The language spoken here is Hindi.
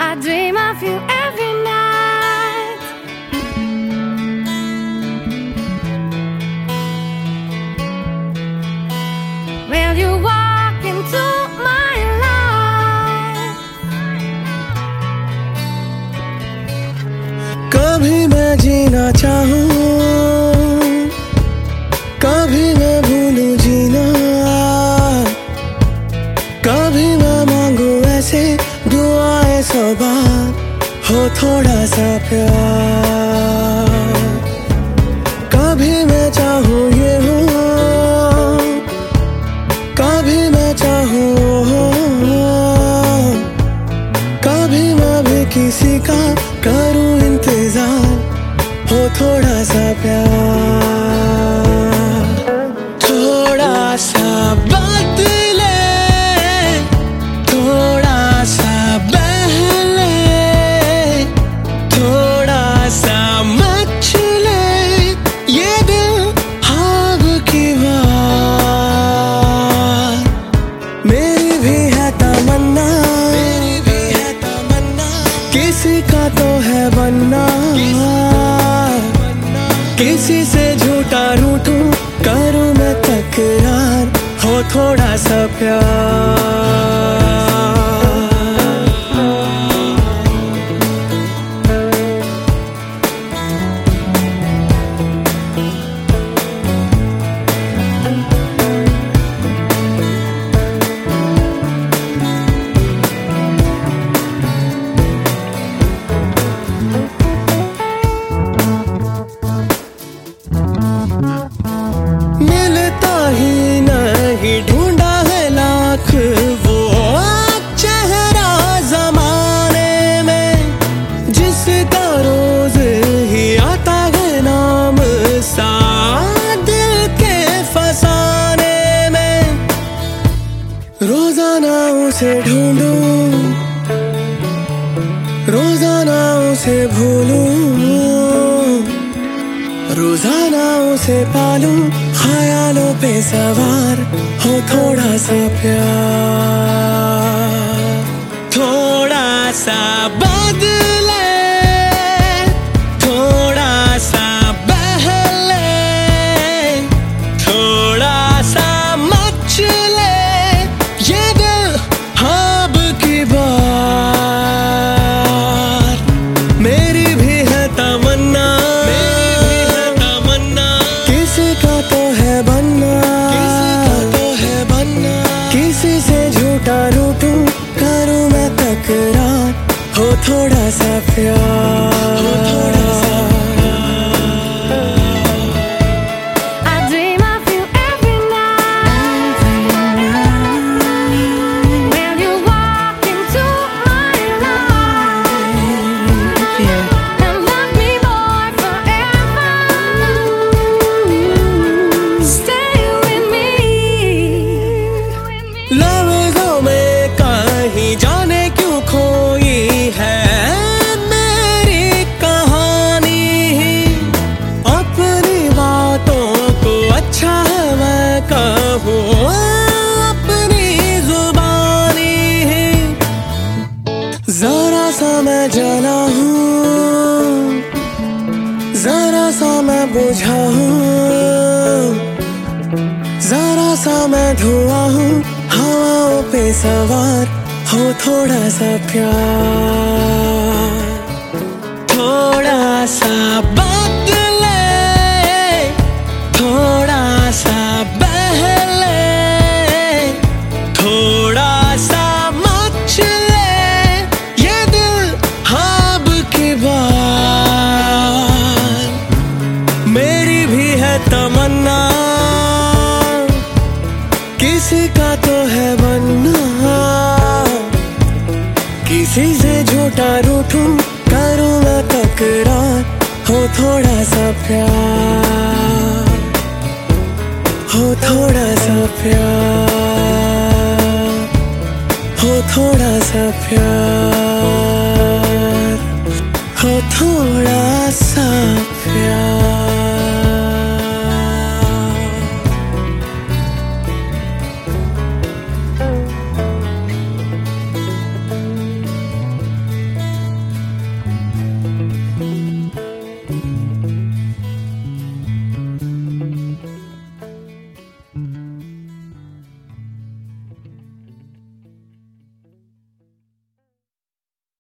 I dream of you every night. Will you walk into my life? कभी मैं जीना चाहूँ, कभी मैं भूलूं जीना, कभी मैं मांगू ऐसे दुआएं सौ बार, हो थोड़ा सा प्यार। कभी मैं चाहूँ ये हो, कभी मैं चाहूँ हो, कभी मैं भी किसी का करूँ इंतजार, हो थोड़ा सा प्यार। थोड़ा सा बदले, थोड़ा सा बहले, थोड़ा सा मचले ये दिल ख्वाब की बात। मेरी भी है तमन्ना, मेरी भी है तमन्ना, किसी का तो है बनना, किसी से झूठा रूठूं करूं मैं तकरार, हो थोड़ा सा प्यार। मिलता ही नहीं ढूंढा है लाख वो चेहरा जमाने में, जिसका रोज ही आता है नाम सा दिल के फसाने में। रोजाना उसे ढूंढूं, रोजाना उसे भूलूं, रोजाना उसे पालूं ख्यालों पे सवार, हो थोड़ा सा प्यार। थोड़ा सा बदले, थोड़ा सा बहले, थोड़ा सा मचले ये दिल ख्वाब की बात। मेरी भी है तमन्ना, किसी से झूठा रूठूं करूं मैं तकरार, हो थोड़ा सा प्यार, हो थोड़ा सा I dream of you every night. Will you walk into my life and love me more forever? Stay with me. लफ्ज़ों में कहीं जाने क्यों खोई है मेरी कहानी, अपनी बातों को अच्छा है मैं कहूँ अपनी जुबानी। जरा सा मैं जला हूँ, जरा सा मैं बुझा हूँ, जरा सा मैं धुआं हूँ हवाओं पे सवार, हो थोड़ा सा प्यार। थोड़ा सा बदले, थोड़ा सा बहले, थोड़ा सा मचले ये दिल ख्वाब की बात। मेरी भी है तमन्ना, किसी का तो है बनना, किसी से झूठा रूठूं करूं मैं तकरार, हो थोड़ा सा प्यार, हो थोड़ा सा प्यार, हो थोड़ा सा प्यार, हो थोड़ा सा प्यार।